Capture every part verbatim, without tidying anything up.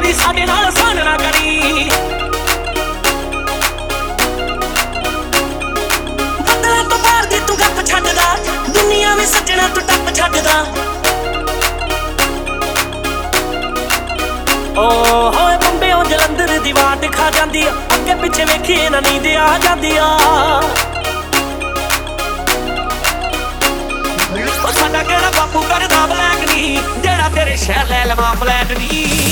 ਦੀ ਸਾਡੇ ਨਾਲ ਸਾਨ ਨਾ ਕਰੀ। ਬੱਦਲਾਂ ਤੋਂ ਪਾਰ ਦੀ ਤੂੰ ਗੱਪ ਛੱਡਦਾ, ਦੁਨੀਆ ਵੀ ਸੱਜਣਾ ਤੂੰ ਟੱਪ ਛੱਡਦਾ। ਓ ਹੋਏ ਬੰਬਿਓ ਜਲੰਧਰ ਦੀ ਵਾਟ ਖਾ ਜਾਂਦੀ ਆ, ਅੱਗੇ ਪਿੱਛੇ ਵੇਖੀਏ ਨਾ ਨੀਂਦ ਆ ਜਾਂਦੀ ਆ। ਉਹ ਸਾਡਾ ਕਿਹੜਾ ਬਾਪੂ ਕਰਦਾ ਬਲੈਕ ਨੀ, ਜਿਹੜਾ ਤੇਰੇ ਸ਼ਹਿਰ ਲੈ ਲਵਾਂ ਫਲੈਟ ਨੀ।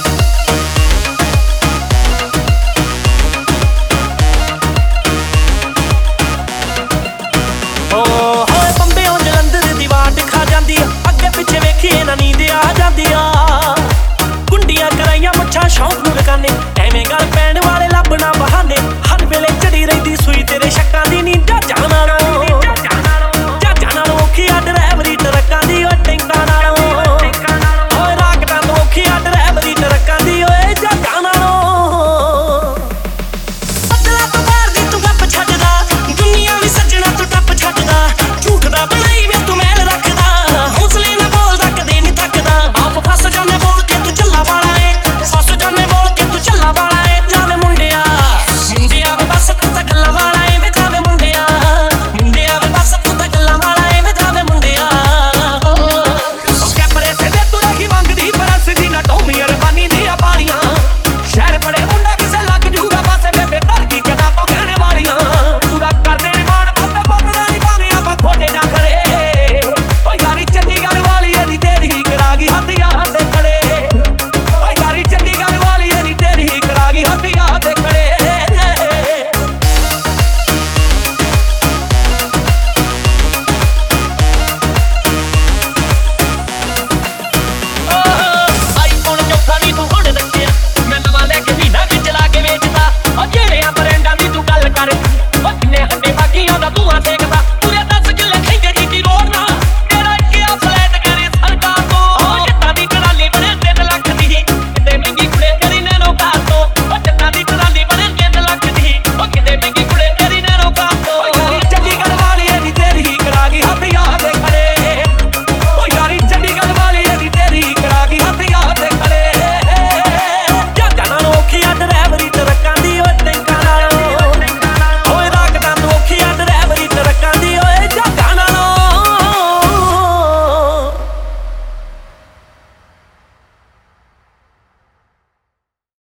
ਓ ਹੋਏ ਬੰਬਿਓ ਜਲੰਧਰ ਦੀ ਵਾਟ ਖਾ ਜਾਂਦੀ ਆ, ਅੱਗੇ ਪਿੱਛੇ ਵੇਖੀਏ ਨਾ ਨੀਂਦ ਆ ਜਾਂਦੀ ਆ। ਗੁੰਡੀਆਂ ਕਰਾਈਆਂ ਮੁੱਛਾਂ ਸ਼ੌਂਕ ਨੂੰ ਲਗਾਨੇ